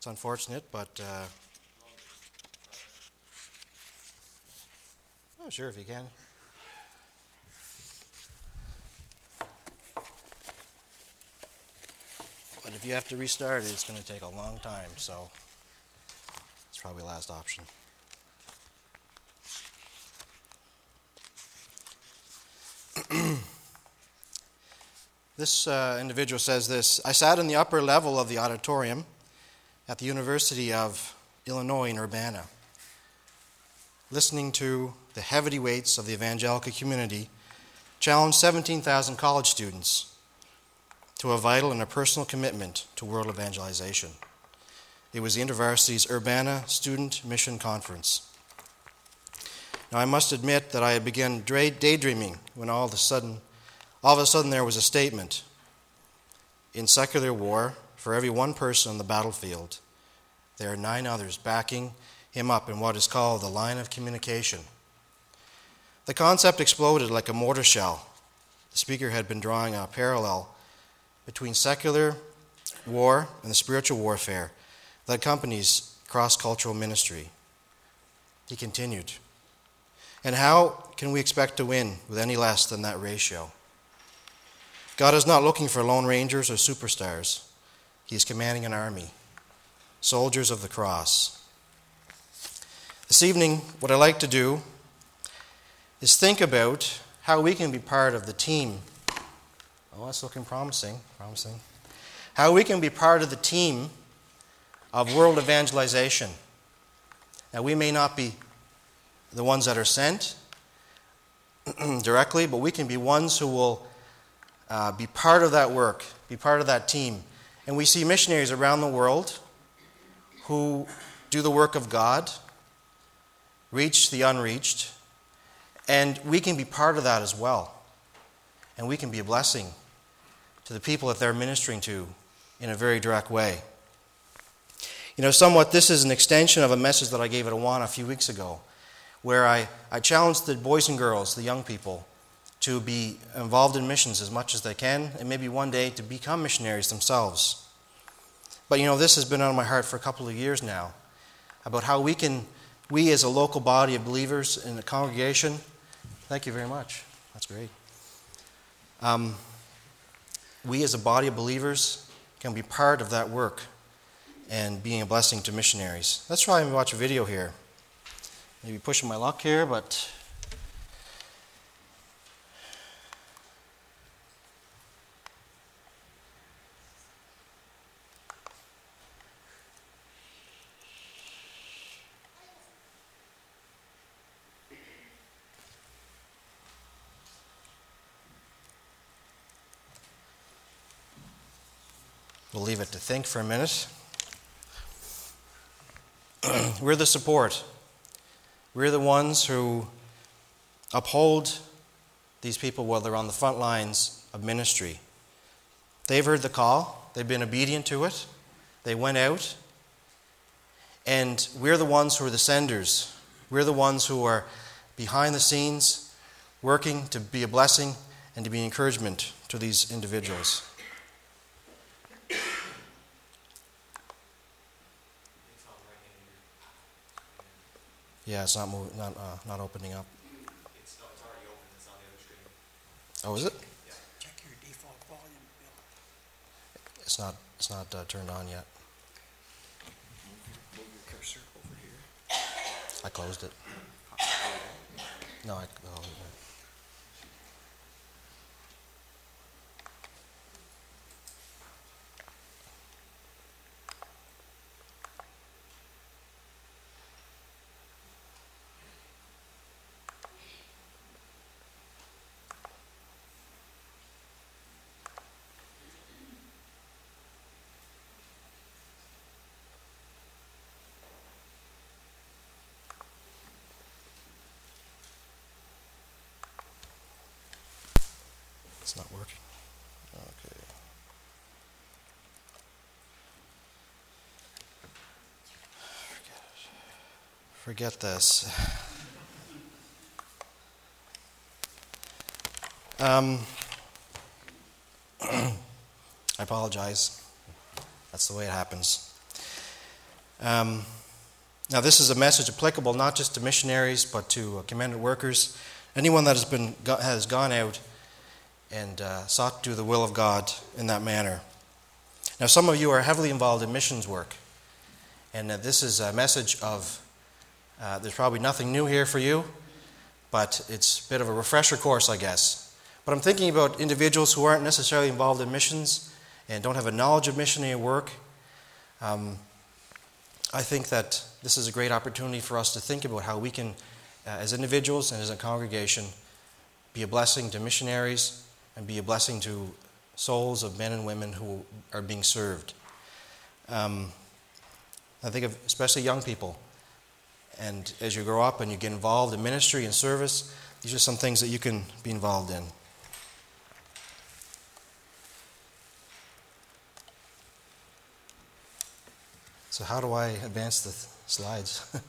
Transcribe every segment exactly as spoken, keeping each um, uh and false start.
It's unfortunate, but uh, oh, sure, if you can. But if you have to restart it, it's going to take a long time, so it's probably the last option. This uh, individual says this: I sat in the upper level of the auditorium at the University of Illinois in Urbana, listening to the heavyweights of the evangelical community challenge seventeen thousand college students to a vital and a personal commitment to world evangelization. It was the InterVarsity's Urbana Student Mission Conference. Now, I must admit that I had begun daydreaming when all of a sudden, all of a sudden there was a statement: in secular war, for every one person on the battlefield, there are nine others backing him up in what is called the line of communication. The concept exploded like a mortar shell. The speaker had been drawing a parallel between secular war and the spiritual warfare that accompanies cross-cultural ministry. He continued, and how can we expect to win with any less than that ratio? God is not looking for lone rangers or superstars. He is commanding an army, soldiers of the cross. This evening, what I'd like to do is think about how we can be part of the team. Oh, that's looking promising, promising. How we can be part of the team of world evangelization. Now, we may not be the ones that are sent directly, but we can be ones who will uh, be part of that work, be part of that team. And we see missionaries around the world who do the work of God, reach the unreached, and we can be part of that as well. And we can be a blessing to the people that they're ministering to in a very direct way. You know, somewhat this is an extension of a message that I gave at Awana a few weeks ago, where I, I challenged the boys and girls, the young people, to be involved in missions as much as they can, and maybe one day to become missionaries themselves. But you know, this has been on my heart for a couple of years now, about how we can, we as a local body of believers in the congregation, thank you very much, that's great. Um, we as a body of believers can be part of that work and being a blessing to missionaries. Let's try and watch a video here. Maybe pushing my luck here, but we'll leave it to think for a minute. We're the support. We're the ones who uphold these people while they're on the front lines of ministry. They've heard the call. They've been obedient to it. They went out. And we're the ones who are the senders. We're the ones who are behind the scenes, working to be a blessing and to be an encouragement to these individuals. Yeah, it's not moving, not uh, not opening up. It's, no, it's already open. It's on the other screen. Oh, is it? Yeah. Check your default volume, Bill. It's not. It's not uh, turned on yet. Move your cursor over here. I closed it. No, I. Oh, yeah. It's not working. Okay. Forget it. Forget this. Um, I apologize. That's the way it happens. Um, now, this is a message applicable not just to missionaries, but to uh, commended workers, anyone that has been has gone out and uh, sought to do the will of God in that manner. Now, some of you are heavily involved in missions work, and uh, this is a message of, uh, there's probably nothing new here for you, but it's a bit of a refresher course, I guess. But I'm thinking about individuals who aren't necessarily involved in missions and don't have a knowledge of missionary work. Um, I think that this is a great opportunity for us to think about how we can, uh, as individuals and as a congregation, be a blessing to missionaries and be a blessing to souls of men and women who are being served. Um, I think of especially young people. And as you grow up and you get involved in ministry and service, these are some things that you can be involved in. So how do I advance the th- slides? um,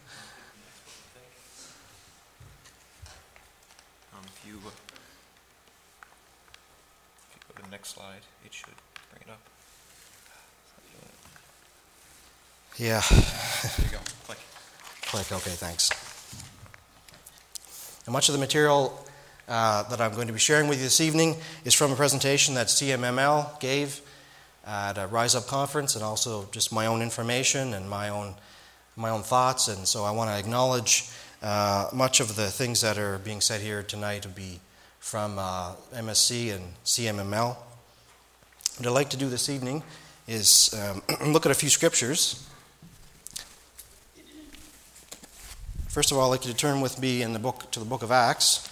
if, you, if you go to the next slide, it should bring it up. Yeah. There you go. Click. Click. Okay, thanks. And much of the material uh, that I'm going to be sharing with you this evening is from a presentation that C M M L gave at a Rise Up conference, and also just my own information and my own my own thoughts. And so I want to acknowledge uh, much of the things that are being said here tonight to be from uh, M S C and C M M L. What I'd like to do this evening is um, look at a few scriptures. First of all, I'd like you to turn with me in the book to the book of Acts.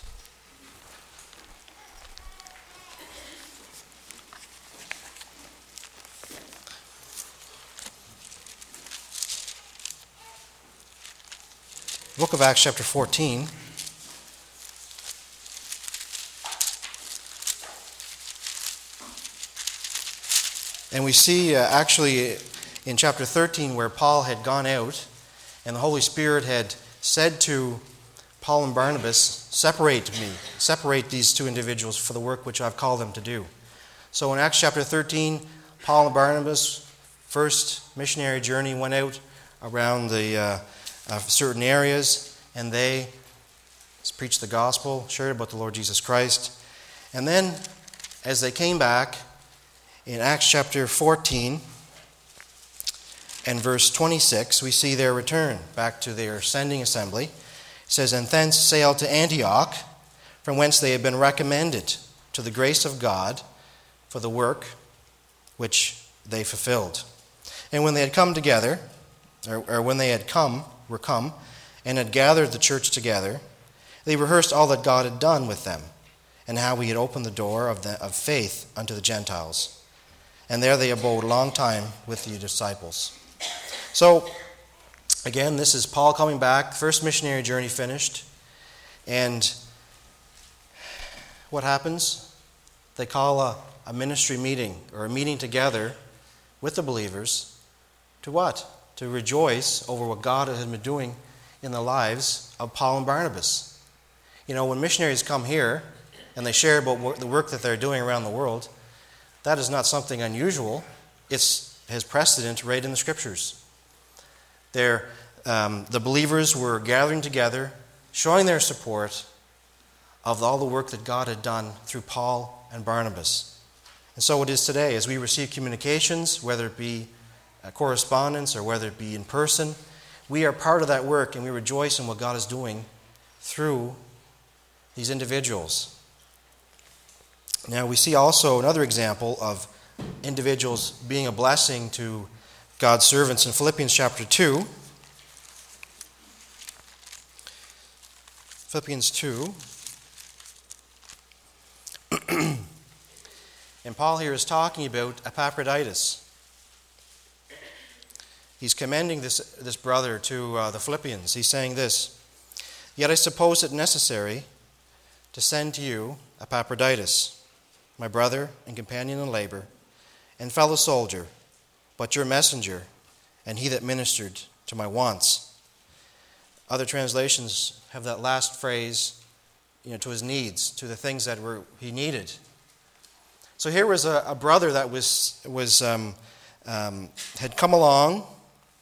Book of Acts, chapter fourteen. And we see uh, actually in chapter thirteen where Paul had gone out and the Holy Spirit had said to Paul and Barnabas, separate me, separate these two individuals for the work which I've called them to do. So in Acts chapter thirteen, Paul and Barnabas' first missionary journey went out around the uh, uh, certain areas, and they preached the gospel, shared about the Lord Jesus Christ. And then as they came back, in Acts chapter fourteen and verse twenty-six, we see their return back to their sending assembly. It says, and thence sailed to Antioch, from whence they had been recommended to the grace of God for the work which they fulfilled. And when they had come together, or, or when they had come, were come, and had gathered the church together, they rehearsed all that God had done with them, and how he had opened the door of, the, of faith unto the Gentiles. And there they abode a long time with the disciples. So, again, this is Paul coming back, first missionary journey finished. And what happens? They call a, a ministry meeting, or a meeting together with the believers to what? To rejoice over what God had been doing in the lives of Paul and Barnabas. You know, when missionaries come here and they share about the work that they're doing around the world, that is not something unusual. It has precedent right in the Scriptures. They're, um, the believers were gathering together, showing their support of all the work that God had done through Paul and Barnabas. And so it is today, as we receive communications, whether it be uh, correspondence or whether it be in person, we are part of that work, and we rejoice in what God is doing through these individuals. Now, we see also another example of individuals being a blessing to God's servants in Philippians chapter two. Philippians two. And Paul here is talking about Epaphroditus. He's commending this, this brother to uh, the Philippians. He's saying this, yet I suppose it necessary to send to you Epaphroditus, my brother and companion in labor, and fellow soldier, but your messenger, and he that ministered to my wants. Other translations have that last phrase, you know, to his needs, to the things that were he needed. So here was a, a brother that was was um, um, had come along.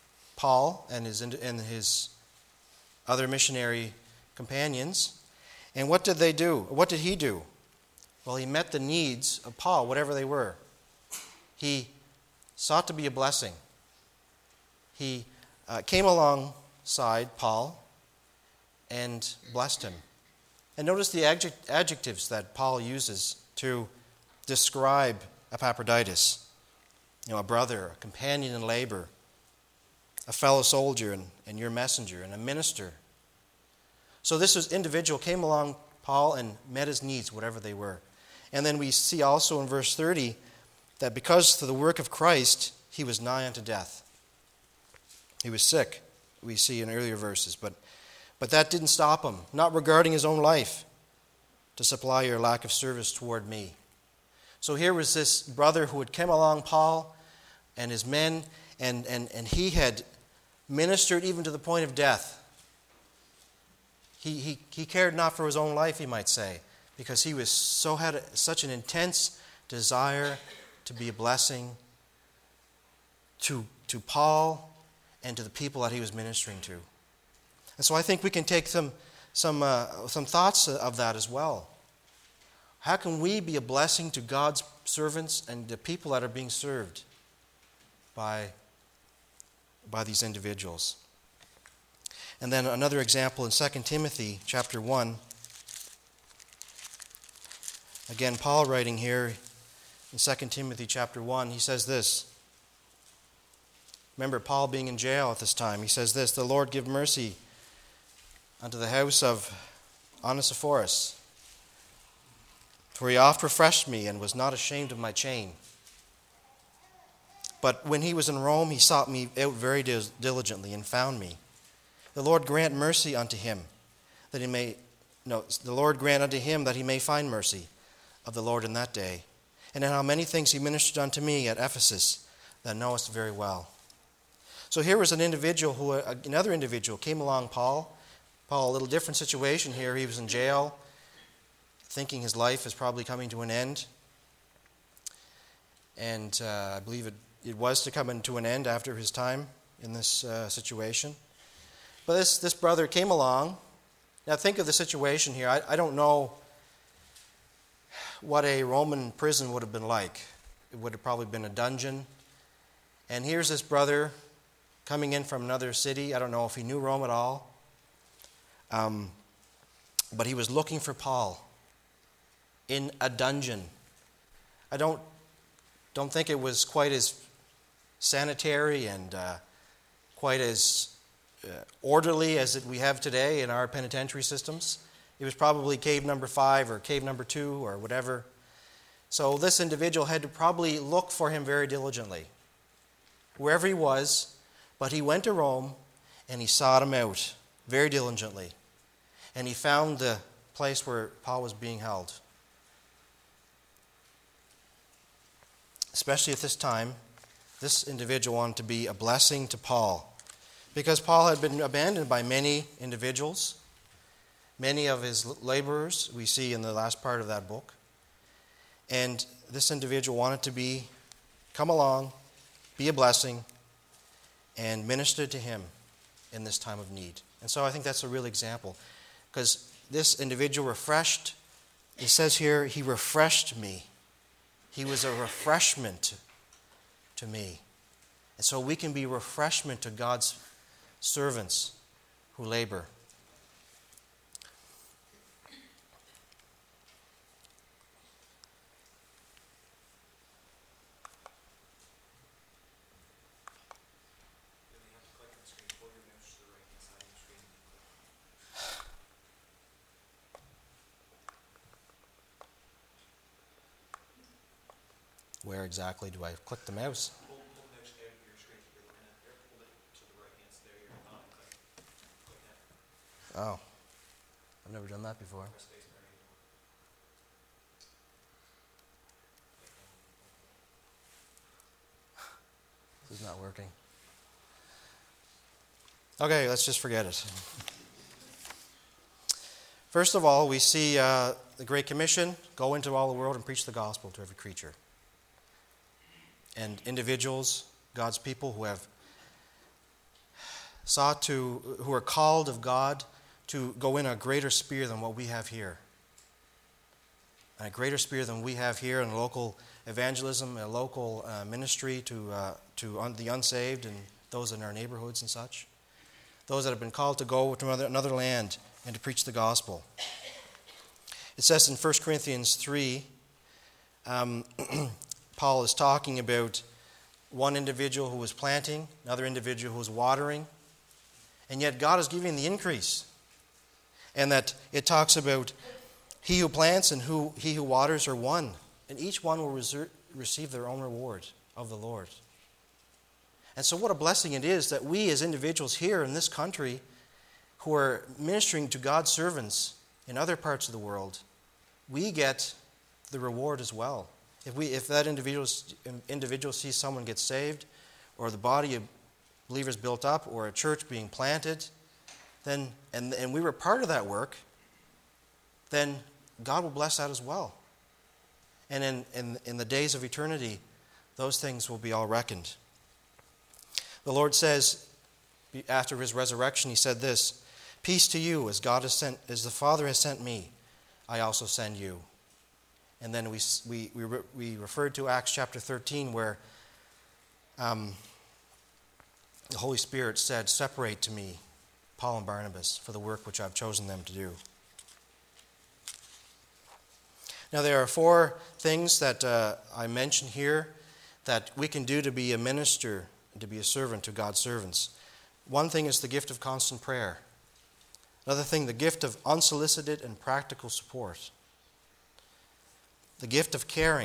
Paul and his, and his other missionary companions. And what did they do? What did he do? Well, he met the needs of Paul, whatever they were. He sought to be a blessing. He uh, came alongside Paul and blessed him. And notice the adject- adjectives that Paul uses to describe Epaphroditus. You know, a brother, a companion in labor, a fellow soldier and, and your messenger, and a minister. So this was individual came along Paul and met his needs, whatever they were. And then we see also in verse thirty that because of the work of Christ, he was nigh unto death. He was sick, we see in earlier verses. But, but that didn't stop him, not regarding his own life, to supply your lack of service toward me. So here was this brother who had come along Paul and his men, and, and, and he had ministered even to the point of death. He, he, he cared not for his own life, he might say, because he was so had a, such an intense desire to be a blessing to, to Paul and to the people that he was ministering to. And so I think we can take some, some, uh, some thoughts of that as well. How can we be a blessing to God's servants and the people that are being served by, by these individuals? And then another example in Second Timothy chapter one. Again, Paul writing here in Second Timothy chapter one, he says this. Remember, Paul being in jail at this time, he says this, "The Lord give mercy unto the house of Onesiphorus, for he oft refreshed me and was not ashamed of my chain. But when he was in Rome, he sought me out very diligently and found me. The Lord grant mercy unto him, that he may, no, the Lord grant unto him that he may find mercy of the Lord in that day. And in how many things he ministered unto me at Ephesus, thou knowest very well." So here was an individual who, another individual came along Paul. Paul, a little different situation here. He was in jail, thinking his life is probably coming to an end. And uh, I believe it, it was to come into an end after his time in this uh, situation. But this, this brother came along. Now think of the situation here. I, I don't know what a Roman prison would have been like. It would have probably been a dungeon. And here's this brother coming in from another city. I don't know if he knew Rome at all. Um, but he was looking for Paul in a dungeon. I don't, don't think it was quite as sanitary and uh, quite as uh, orderly as it we have today in our penitentiary systems. It was probably cave number five or cave number two or whatever. So this individual had to probably look for him very diligently, wherever he was. But he went to Rome and he sought him out very diligently. And he found the place where Paul was being held. Especially at this time, this individual wanted to be a blessing to Paul, because Paul had been abandoned by many individuals, many of his laborers, we see in the last part of that book. And this individual wanted to be, come along, be a blessing, and minister to him in this time of need. And so I think that's a real example, because this individual refreshed, it says here, he refreshed me. He was a refreshment to me. And so we can be refreshment to God's servants who labor. Where exactly do I click the mouse? Hold, hold the next tab of your screen that you're looking at there. Hold it to the right hand. There you're not. Click, click that. Oh, I've never done that before. Press space bar. This is not working. Okay, let's just forget it. First of all, we see uh, the Great Commission, go into all the world and preach the gospel to every creature. And individuals, God's people who have sought to, who are called of God to go in a greater sphere than what we have here. A greater sphere than we have here in local evangelism, a local uh, ministry to uh, to un- the unsaved and those in our neighborhoods and such. Those that have been called to go to another, another land and to preach the gospel. It says in First Corinthians three, um, Paul is talking about one individual who was planting, another individual who was watering, and yet God is giving the increase. And that it talks about he who plants and who he who waters are one, and each one will reser- receive their own reward of the Lord. And so what a blessing it is that we as individuals here in this country who are ministering to God's servants in other parts of the world, we get the reward as well. If we, if that individual, individual sees someone get saved, or the body of believers built up, or a church being planted, then and, and we were part of that work, then God will bless that as well. And in, in, in the days of eternity, those things will be all reckoned. The Lord says, after his resurrection, he said this, "Peace to you, as God has sent, as the Father has sent me, I also send you." And then we we we, re, we referred to Acts chapter thirteen, where um, the Holy Spirit said, "Separate to me Paul and Barnabas for the work which I've chosen them to do." Now there are four things that uh, I mention here that we can do to be a minister, to be a servant to God's servants. One thing is the gift of constant prayer. Another thing, the gift of unsolicited and practical support. The gift of caring.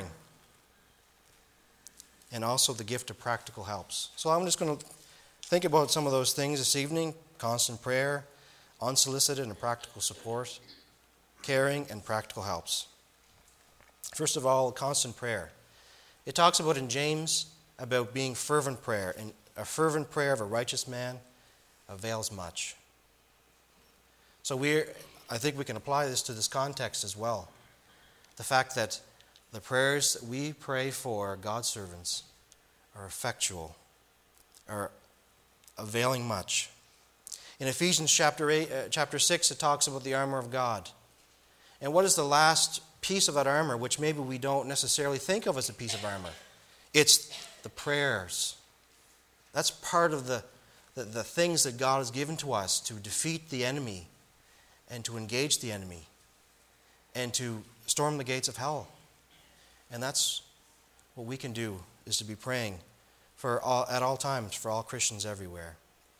And also the gift of practical helps. So I'm just going to think about some of those things this evening. Constant prayer, unsolicited and practical support, caring and practical helps. First of all, constant prayer. It talks about in James about being fervent prayer. And a fervent prayer of a righteous man avails much. So we, I think we can apply this to this context as well. The fact that the prayers that we pray for God's servants are effectual, are availing much. In Ephesians chapter eight, uh, chapter six, it talks about the armor of God. And what is the last piece of that armor, which maybe we don't necessarily think of as a piece of armor? It's the prayers. That's part of the, the, the things that God has given to us to defeat the enemy and to engage the enemy and to storm the gates of hell. And that's what we can do, is to be praying for all, at all times for all Christians everywhere.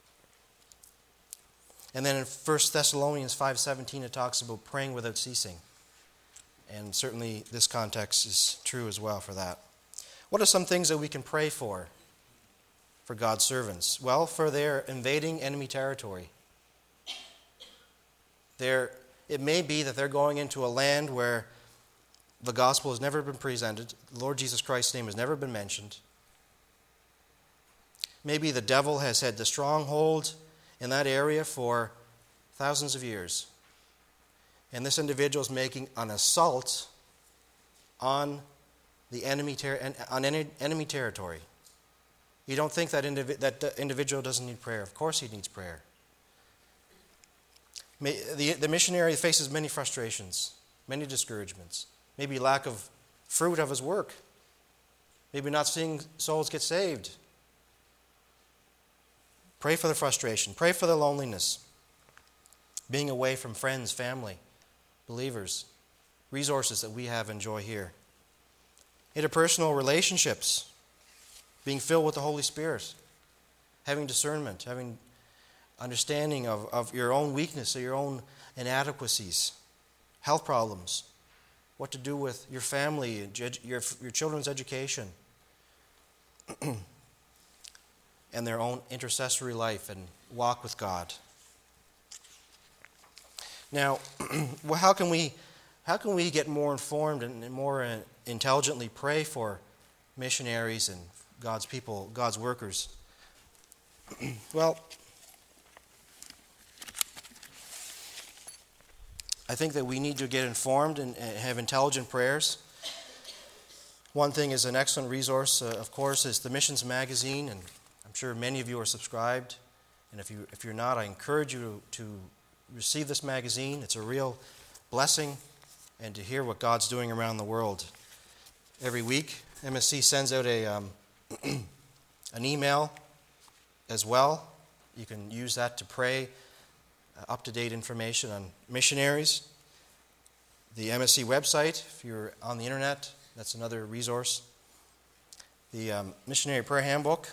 And then in First Thessalonians five seventeen, it talks about praying without ceasing. And certainly this context is true as well for that. What are some things that we can pray for, for God's servants? Well, for their invading enemy territory. They're, it may be that they're going into a land where the gospel has never been presented, the Lord Jesus Christ's name has never been mentioned. Maybe the devil has had the stronghold in that area for thousands of years. And this individual is making an assault on the enemy ter- on enemy territory. You don't think that indiv- that individual doesn't need prayer? Of course he needs prayer. May, the, the missionary faces many frustrations, many discouragements, maybe lack of fruit of his work, maybe not seeing souls get saved. Pray for the frustration. Pray for the loneliness. Being away from friends, family, believers, resources that we have enjoy here. Interpersonal relationships. Being filled with the Holy Spirit. Having discernment. Having understanding of, of your own weakness or your own inadequacies. Health problems. What to do with your family, your, your children's education. And their own intercessory life and walk with God. Now, well, how can we how can we get more informed and more uh, intelligently pray for missionaries and God's people, God's workers? Well, I think that we need to get informed and have intelligent prayers. One thing is an excellent resource, uh, of course, is the Missions Magazine, and I'm sure many of you are subscribed And if, you, if you're not, I encourage you to, to receive this magazine. It's a real blessing, and to hear what God's doing around the world. Every week, M S C sends out a um, an email as well. You can use that to pray, uh, up-to-date information on missionaries. The M S C website, if you're on the internet, that's another resource. The um, Missionary Prayer Handbook.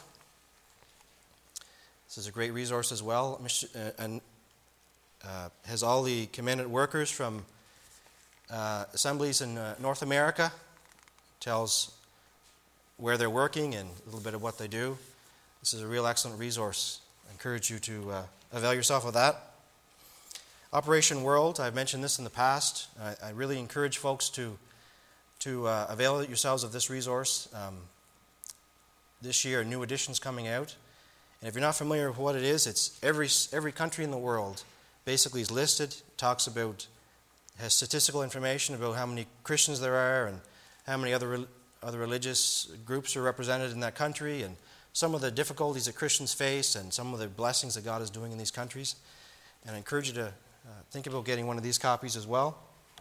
This is a great resource as well, uh, and uh, has all the commended workers from uh, assemblies in uh, North America. Tells where they're working and a little bit of what they do. This is a real excellent resource. I encourage you to uh, avail yourself of that. Operation World, I've mentioned this in the past. I, I really encourage folks to, to uh, avail yourselves of this resource. Um, this year, a new edition's coming out. And if you're not familiar with what it is, it's every, every country in the world basically is listed, talks about, has statistical information about how many Christians there are and how many other other religious groups are represented in that country, and some of the difficulties that Christians face and some of the blessings that God is doing in these countries. And I encourage you to uh, think about getting one of these copies as well.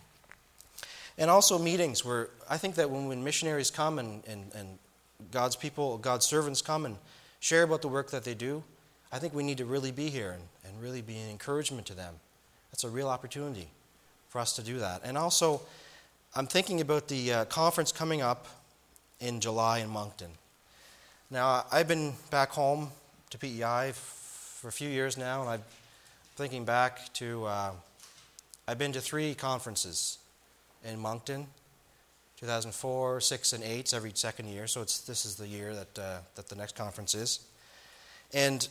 And also meetings where I think that when, when missionaries come and, and, and God's people, God's servants come and share about the work that they do, I think we need to really be here and, and really be an encouragement to them. That's a real opportunity for us to do that. And also, I'm thinking about the uh, conference coming up in July in Moncton. Now, I've been back home to P E I f- for a few years now, and I'm thinking back to, uh, I've been to three conferences in Moncton, two thousand four, six, and eight, every second year, so it's this is the year that, uh, that the next conference is. And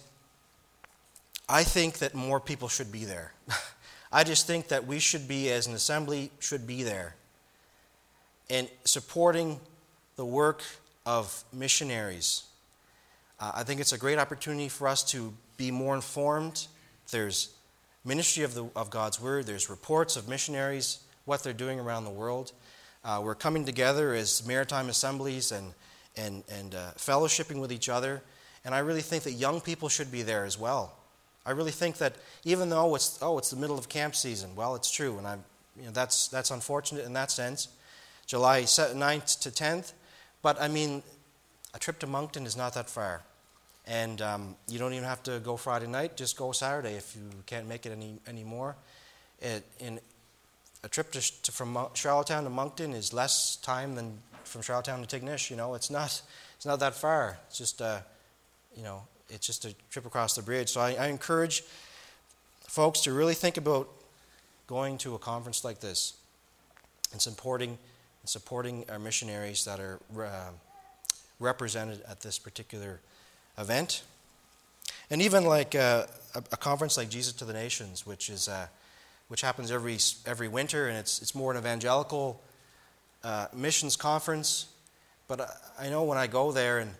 I think that more people should be there. I just think that we should be, as an assembly, should be there and supporting the work of missionaries. Uh, I think it's a great opportunity for us to be more informed. There's ministry of, the, of God's Word. There's reports of missionaries, what they're doing around the world. Uh, we're coming together as maritime assemblies and, and, and uh, fellowshipping with each other. And I really think that young people should be there as well. I really think that even though it's, oh, it's the middle of camp season, well, it's true. And I, you know, that's, that's unfortunate in that sense. July ninth to tenth. But, I mean, a trip to Moncton is not that far. And um, you don't even have to go Friday night. Just go Saturday if you can't make it any anymore. It, in, a trip to, to, from Charlottetown to Moncton is less time than from Charlottetown to Tignish. You know, it's not it's not that far. It's just, uh, you know, it's just a trip across the bridge. So I, I encourage folks to really think about going to a conference like this and supporting and supporting our missionaries that are uh, represented at this particular event. And even like uh, a, a conference like Jesus to the Nations, which is uh, which happens every every winter, and it's it's more an evangelical uh, missions conference. But I, I know when I go there, and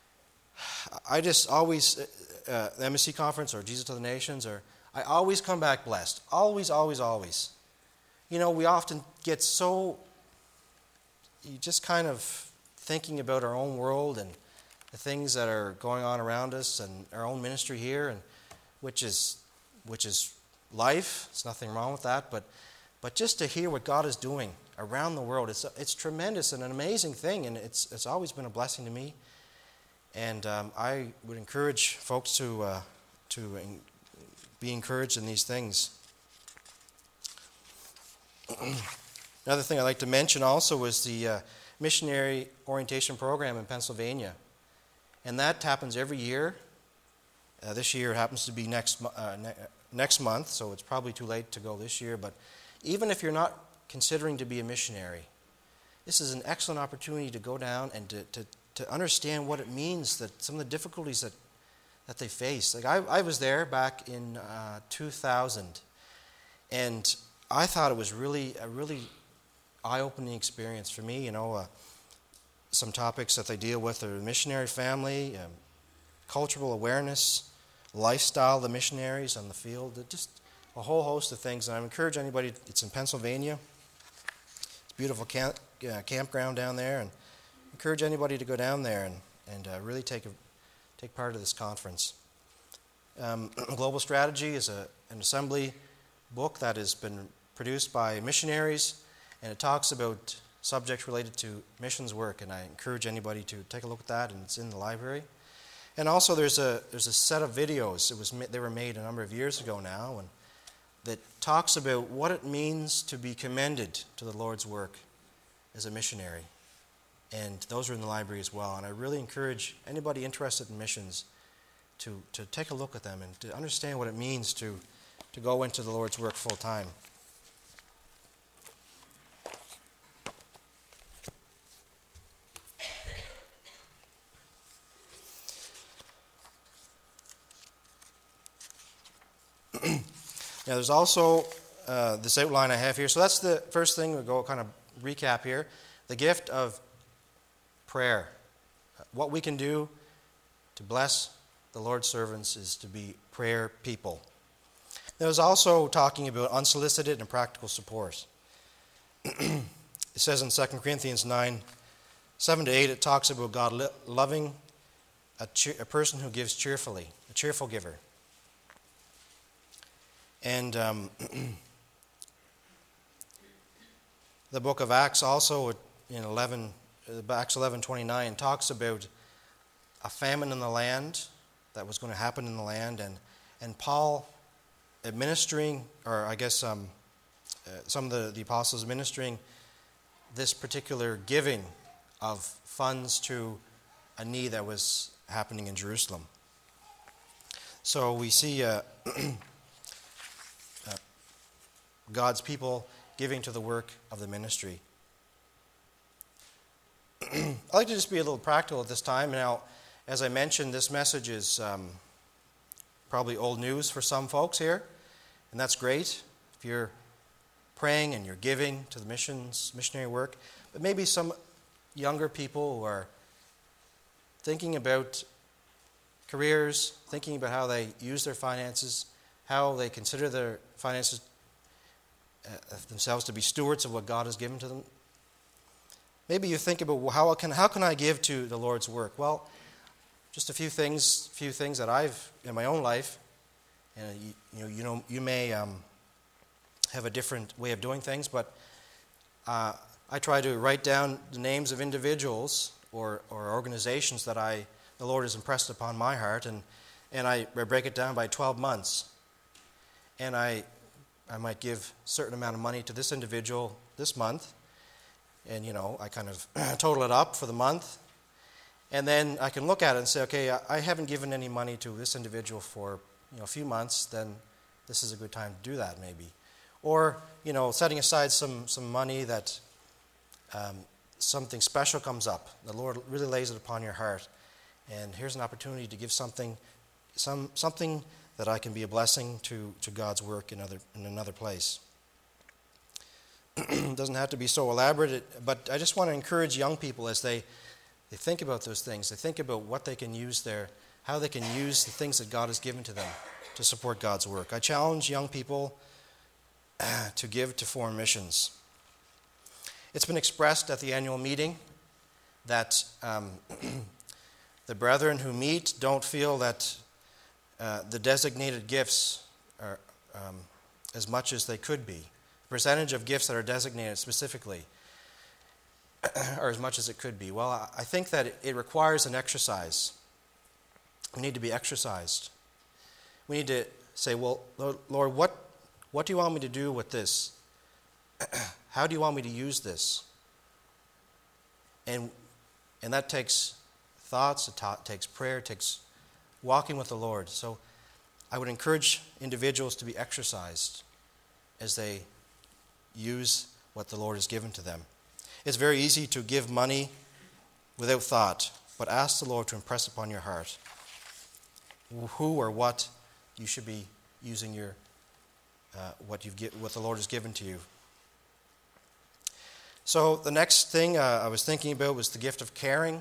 I just always uh, the M S C conference or Jesus to the Nations, or I always come back blessed. Always, always, always. You know, we often get so you just kind of thinking about our own world and the things that are going on around us and our own ministry here, and which is which is life. There's nothing wrong with that, but but just to hear what God is doing around the world, it's it's tremendous and an amazing thing, and it's it's always been a blessing to me. And um, I would encourage folks to uh, to be encouraged in these things. Another thing I'd like to mention also is the uh, missionary orientation program in Pennsylvania. And that happens every year. Uh, this year it happens to be next, uh, ne- next month, so it's probably too late to go this year. But even if you're not considering to be a missionary, this is an excellent opportunity to go down and to, to, to understand what it means, that some of the difficulties that, that they face. Like I, I was there back in uh, two thousand, and I thought it was really a really eye-opening experience for me. You know, uh, some topics that they deal with are missionary family, um, cultural awareness, lifestyle of the missionaries on the field, just a whole host of things. And I encourage anybody, it's in Pennsylvania. It's a beautiful camp, uh, campground down there, and I encourage anybody to go down there and, and uh, really take, a, take part of this conference. Um, Global Strategy is a, an assembly book that has been produced by missionaries, and it talks about subjects related to missions work, and I encourage anybody to take a look at that, and it's in the library. And also there's a there's a set of videos. It was they were made a number of years ago now, and that talks about what it means to be commended to the Lord's work as a missionary. And those are in the library as well. And I really encourage anybody interested in missions to, to take a look at them and to understand what it means to, to go into the Lord's work full time. Now, there's also uh, this outline I have here. So that's the first thing. We'll go kind of recap here. The gift of prayer. What we can do to bless the Lord's servants is to be prayer people. There's also talking about unsolicited and practical support. It says in Second Corinthians nine, seven to eight, it talks about God li- loving a, cheer- a person who gives cheerfully, a cheerful giver. And um, the book of Acts also in eleven, Acts eleven twenty-nine talks about a famine in the land that was going to happen in the land, and and Paul administering, or I guess um, uh, some of the, the apostles administering this particular giving of funds to a need that was happening in Jerusalem. So we see uh, uh, God's people giving to the work of the ministry. I'd like to just be a little practical at this time. Now, as I mentioned, this message is um, probably old news for some folks here, and that's great if you're praying and you're giving to the missions, missionary work. But maybe some younger people who are thinking about careers, thinking about how they use their finances, how they consider their finances uh, themselves to be stewards of what God has given to them. Maybe you think about, well, how can how can I give to the Lord's work? Well, just a few things, few things that I've in my own life, and you, you know, you know, you may um, have a different way of doing things, but uh, I try to write down the names of individuals or or organizations that I the Lord has impressed upon my heart, and and I break it down by twelve months, and I I might give a certain amount of money to this individual this month. And, you know, I kind of total it up for the month. And then I can look at it and say, okay, I haven't given any money to this individual for, you know, a few months, then this is a good time to do that maybe. Or, you know, setting aside some, some money that um, something special comes up. The Lord really lays it upon your heart. And here's an opportunity to give something some something that I can be a blessing to, to God's work in, other, in another place. It doesn't have to be so elaborate, but I just want to encourage young people as they, they think about those things, they think about what they can use their, how they can use the things that God has given to them to support God's work. I challenge young people uh, to give to foreign missions. It's been expressed at the annual meeting that um, the brethren who meet don't feel that uh, the designated gifts are um, as much as they could be. Percentage of gifts that are designated specifically are as much as it could be. Well, I think that it requires an exercise. We need to be exercised. We need to say, well, Lord, what, what do you want me to do with this? How do you want me to use this? And, and that takes thoughts, it ta- takes prayer, it takes walking with the Lord. So I would encourage individuals to be exercised as they use what the Lord has given to them. It's very easy to give money without thought, but ask the Lord to impress upon your heart who or what you should be using your uh, what you've what the Lord has given to you. So the next thing uh, I was thinking about was the gift of caring.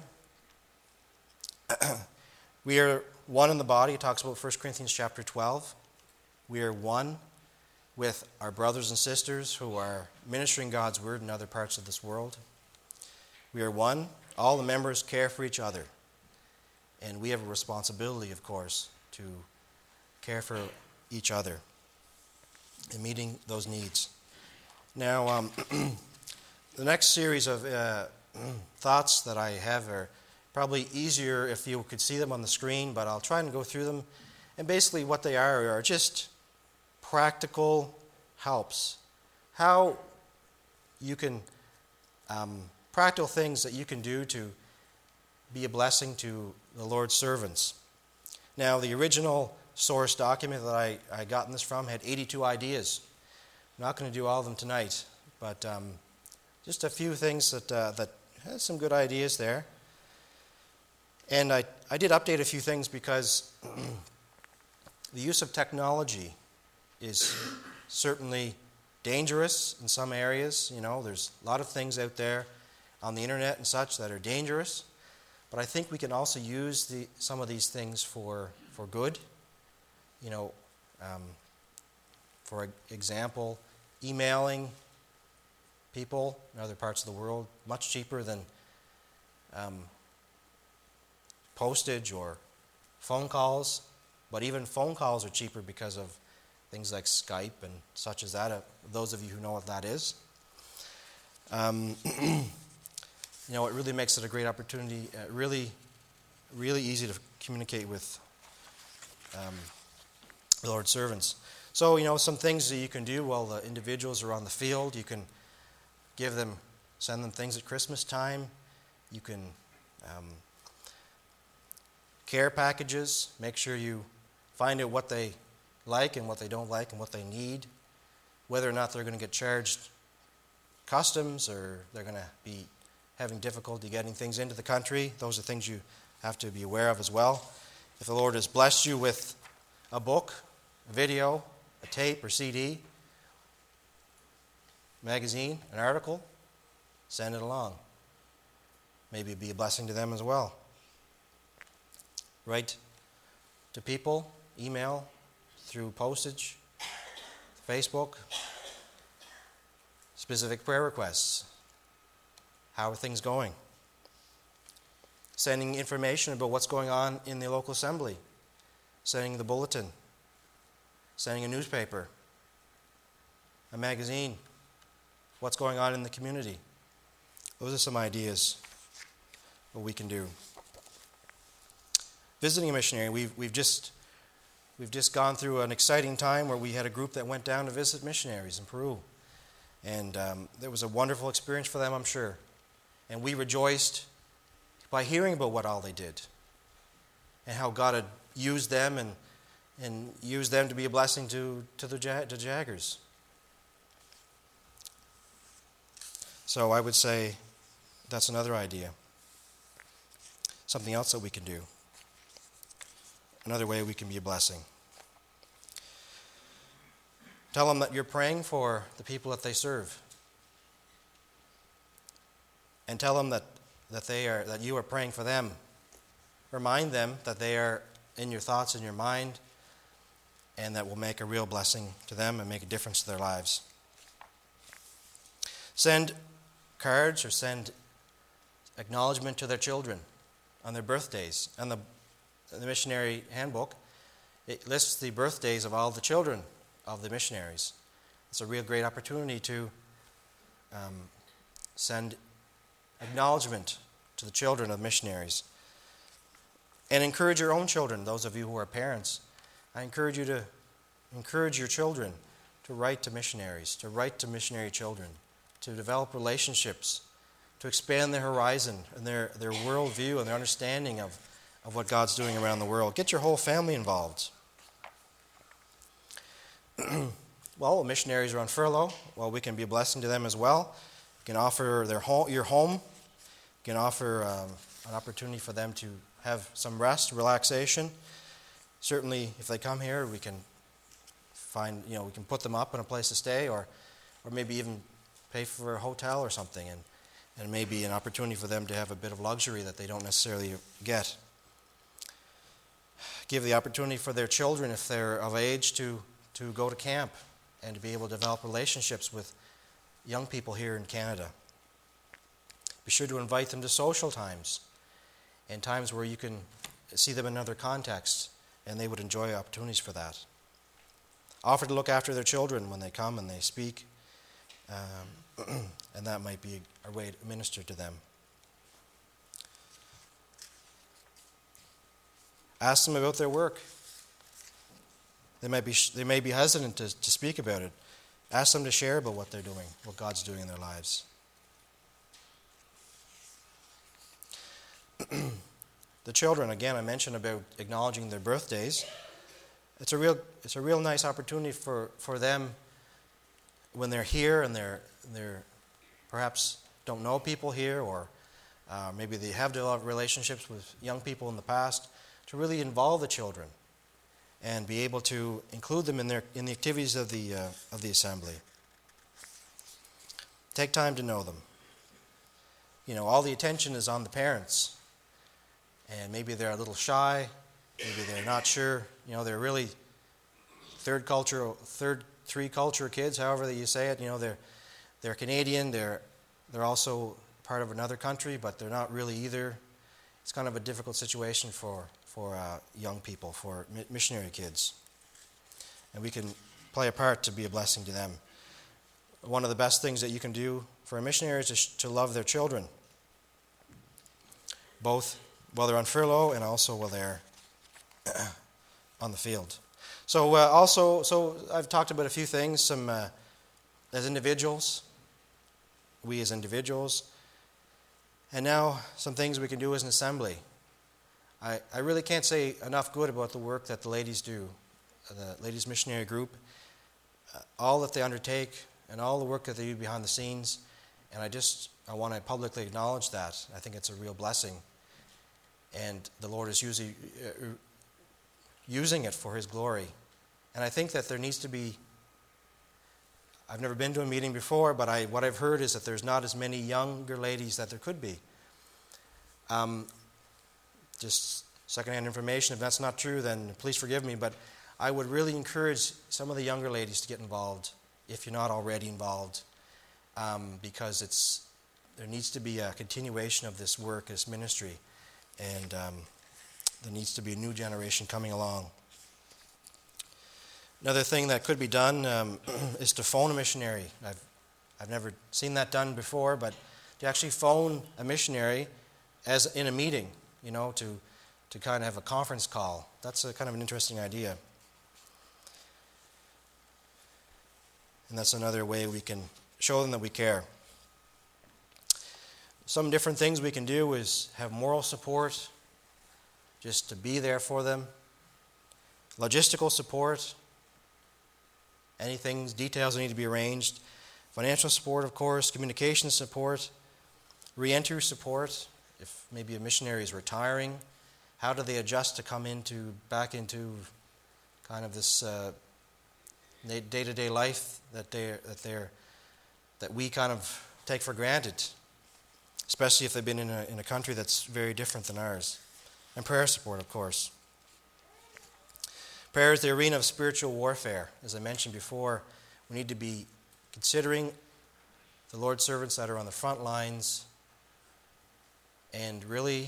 We are one in the body. It talks about First Corinthians chapter twelve. We are one with our brothers and sisters who are ministering God's word in other parts of this world. We are one. All the members care for each other. And we have a responsibility, of course, to care for each other and meeting those needs. Now, um, the next series of uh, thoughts that I have are probably easier if you could see them on the screen, but I'll try and go through them. And basically what they are are just practical helps. How you can, um, practical things that you can do to be a blessing to the Lord's servants. Now, the original source document that I, I gotten this from had eighty-two ideas. I'm not going to do all of them tonight, but um, just a few things that uh, that has some good ideas there. And I, I did update a few things because the use of technology is certainly dangerous in some areas. You know, there's a lot of things out there on the internet and such that are dangerous. But I think we can also use the, some of these things for, for good. You know, um, for example, emailing people in other parts of the world, much cheaper than um, postage or phone calls. But even phone calls are cheaper because of things like Skype and such as that, uh, those of you who know what that is. Um, you know, it really makes it a great opportunity, uh, really, really easy to communicate with um, the Lord's servants. So, you know, some things that you can do while the individuals are on the field. You can give them, send them things at Christmas time. You can um, care packages. Make sure you find out what they like and what they don't like and what they need. Whether or not they're going to get charged customs or they're going to be having difficulty getting things into the country. Those are things you have to be aware of as well. If the Lord has blessed you with a book, a video, a tape or C D, magazine, an article, send it along. Maybe it'd be a blessing to them as well. Write to people, email, through postage, Facebook, specific prayer requests. How are things going? Sending information about what's going on in the local assembly. Sending the bulletin. Sending a newspaper. A magazine. What's going on in the community. Those are some ideas what we can do. Visiting a missionary. We've, we've just we've just gone through an exciting time where we had a group that went down to visit missionaries in Peru. And um, it was a wonderful experience for them, I'm sure. And we rejoiced by hearing about what all they did and how God had used them and and used them to be a blessing to, to the Jag- to Jaggers. So I would say that's another idea. Something else that we can do. Another way we can be a blessing. Tell them that you're praying for the people that they serve. And tell them that, that they are that you are praying for them. Remind them that they are in your thoughts and your mind, and that will make a real blessing to them and make a difference to their lives. Send cards or send acknowledgement to their children on their birthdays. And the, the missionary handbook, it lists the birthdays of all the children of the missionaries. It's a real great opportunity to um, send acknowledgement to the children of missionaries. And encourage your own children, those of you who are parents. I encourage you to encourage your children to write to missionaries, to write to missionary children, to develop relationships, to expand their horizon and their, their worldview and their understanding of, of what God's doing around the world. Get your whole family involved. Well, missionaries are on furlough. Well, we can be a blessing to them as well. You can offer their home, your home. You can offer um, an opportunity for them to have some rest, relaxation. Certainly, if they come here, we can find, you know, we can put them up in a place to stay, or, or maybe even pay for a hotel or something, and, and maybe an opportunity for them to have a bit of luxury that they don't necessarily get. Give the opportunity for their children, if they're of age, to, to go to camp and to be able to develop relationships with young people here in Canada. Be sure to invite them to social times and times where you can see them in other contexts and they would enjoy opportunities for that. Offer to look after their children when they come and they speak, um, and that might be a way to minister to them. Ask them about their work. They might be they may be hesitant to, to speak about it. Ask them to share about what they're doing, what God's doing in their lives. The children, again, I mentioned about acknowledging their birthdays. It's a real it's a real nice opportunity for, for them when they're here and they're they're perhaps don't know people here, or uh, maybe they have developed relationships with young people in the past, to really involve the children and be able to include them in their in the activities of the uh, of the assembly. Take time to know them. You know, all the attention is on the parents, and maybe they're a little shy, maybe they're not sure. You know, they're really third culture, third three culture kids, however that you say it. You know, they're they're Canadian. They're they're also part of another country, but they're not really either. It's kind of a difficult situation for for uh, young people, for missionary kids, and we can play a part to be a blessing to them. One of the best things that you can do for a missionary is to, sh- to love their children, both while they're on furlough and also while they're on the field. So uh, also, so I've talked about a few things. Some uh, as individuals, we as individuals, and now some things we can do as an assembly. I, I really can't say enough good about the work that the ladies do, the Ladies Missionary Group, uh, all that they undertake and all the work that they do behind the scenes. And I just, I want to publicly acknowledge that. I think it's a real blessing. And the Lord is usually, uh, using it for His glory. And I think that there needs to be, I've never been to a meeting before, but I, what I've heard is that there's not as many younger ladies that there could be. Um, just secondhand information. If that's not true, then please forgive me. But I would really encourage some of the younger ladies to get involved, if you're not already involved, um, because it's there needs to be a continuation of this work, this ministry, and um, there needs to be a new generation coming along. Another thing that could be done um, is to phone a missionary. I've I've never seen that done before, but to actually phone a missionary as in a meeting, you know, to to kind of have a conference call. That's a kind of an interesting idea. And that's another way we can show them that we care. Some different things we can do is have moral support, just to be there for them. Logistical support, anything, details that need to be arranged. Financial support, of course. Communication support. Re-entry support. If maybe a missionary is retiring, how do they adjust to come into back into kind of this uh, day-to-day life that they that they're that we kind of take for granted, especially if they've been in a in a country that's very different than ours. And prayer support, of course. Prayer is the arena of spiritual warfare. As I mentioned before, we need to be considering the Lord's servants that are on the front lines and really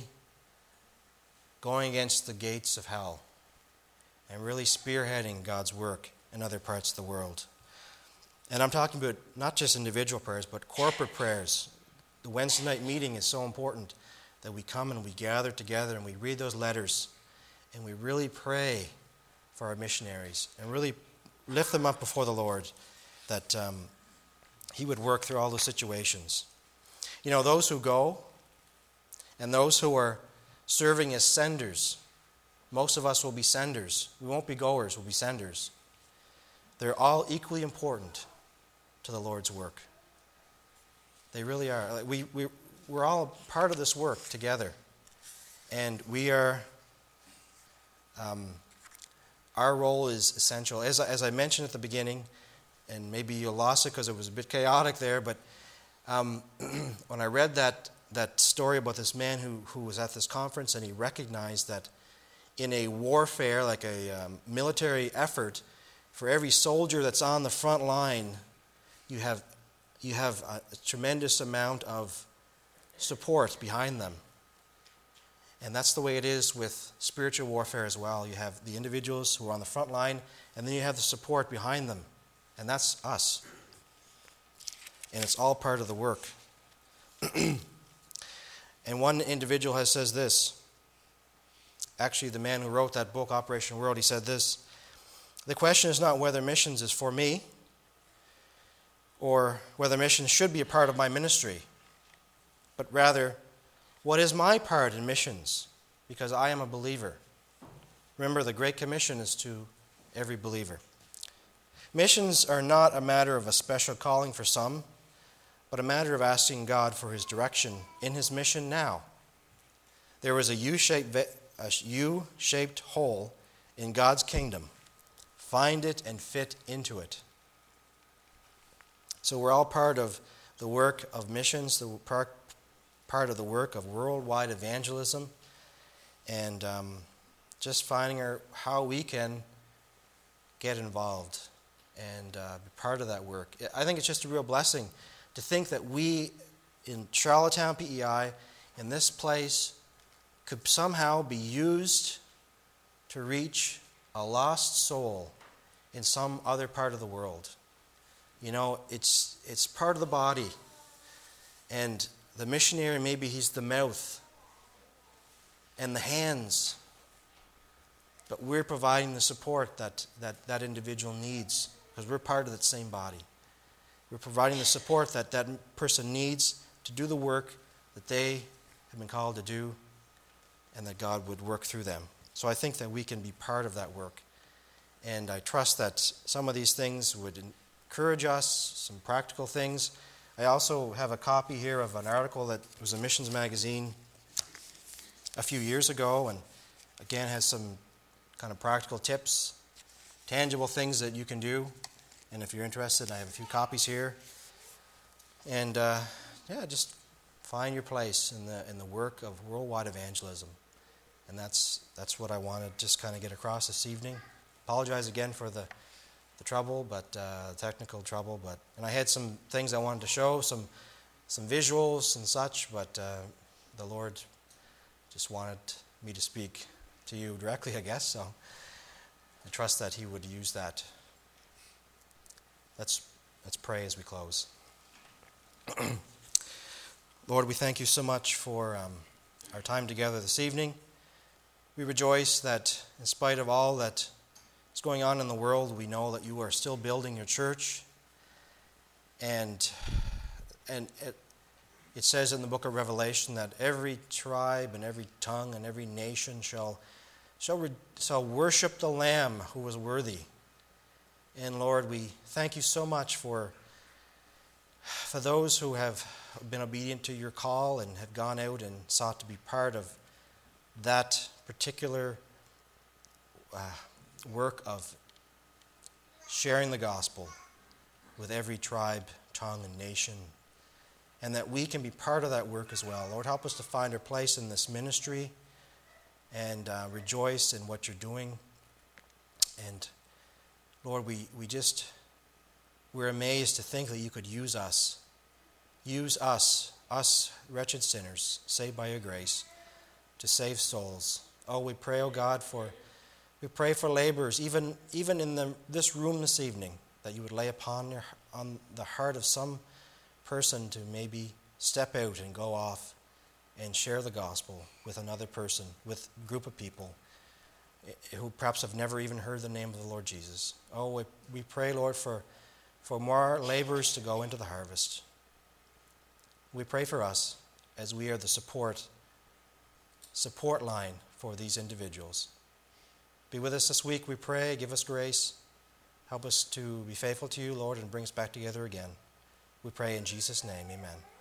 going against the gates of hell and really spearheading God's work in other parts of the world. And I'm talking about not just individual prayers, but corporate prayers. The Wednesday night meeting is so important that we come and we gather together and we read those letters and we really pray for our missionaries and really lift them up before the Lord, that um, He would work through all those situations. You know, those who go and those who are serving as senders, most of us will be senders. We won't be goers, we'll be senders. They're all equally important to the Lord's work. They really are. We, we, we're all part of this work together. And we are, um, our role is essential. As, as I mentioned at the beginning, and maybe you lost it because it was a bit chaotic there, but um, when I read that that story about this man who, who was at this conference and he recognized that in a warfare, like a um, military effort, for every soldier that's on the front line, you have you have a, a tremendous amount of support behind them. And that's the way it is with spiritual warfare as well. You have the individuals who are on the front line, and then you have the support behind them. And that's us. And it's all part of the work. And one individual has says this. Actually, the man who wrote that book, Operation World, he said this. The question is not whether missions is for me or whether missions should be a part of my ministry, but rather, what is my part in missions? Because I am a believer. Remember, the Great Commission is to every believer. Missions are not a matter of a special calling for some, but a matter of asking God for his direction in his mission now. There is a U-shaped, a U-shaped hole in God's kingdom. Find it and fit into it. So we're all part of the work of missions, the part, part of the work of worldwide evangelism, and um, just finding our, how we can get involved and uh, be part of that work. I think it's just a real blessing to think that we in Charlottetown, P E I, in this place, could somehow be used to reach a lost soul in some other part of the world. You know, it's it's part of the body. And the missionary, maybe he's the mouth and the hands. But we're providing the support that that, that individual needs because we're part of that same body. We're providing the support that that person needs to do the work that they have been called to do and that God would work through them. So I think that we can be part of that work. And I trust that some of these things would encourage us, some practical things. I also have a copy here of an article that was in Missions Magazine a few years ago, and again has some kind of practical tips, tangible things that you can do. And if you're interested, I have a few copies here. And uh, yeah, just find your place in the in the work of worldwide evangelism. And that's that's what I want to just kind of get across this evening. Apologize again for the the trouble, but uh, technical trouble. But and I had some things I wanted to show, some some visuals and such. But uh, the Lord just wanted me to speak to you directly, I guess. So I trust that He would use that. Let's let's pray as we close. Lord, we thank you so much for um, our time together this evening. We rejoice that in spite of all that is going on in the world, we know that you are still building your church. And and it, it says in the book of Revelation that every tribe and every tongue and every nation shall shall, re, shall worship the Lamb who is worthy. And Lord, we thank you so much for for those who have been obedient to your call and have gone out and sought to be part of that particular uh, work of sharing the gospel with every tribe, tongue, and nation, and that we can be part of that work as well. Lord, help us to find our place in this ministry and uh, rejoice in what you're doing. And Lord, we, we just, we're amazed to think that you could use us. Use us, us wretched sinners, saved by your grace, to save souls. Oh, we pray, oh God, for, we pray for laborers, even, even in the, this room this evening, that you would lay upon your, on the heart of some person to maybe step out and go off and share the gospel with another person, with a group of people who perhaps have never even heard the name of the Lord Jesus. Oh, we, we pray, Lord, for, for more laborers to go into the harvest. We pray for us as we are the support, support line for these individuals. Be with us this week, we pray. Give us grace. Help us to be faithful to you, Lord, and bring us back together again. We pray in Jesus' name, amen.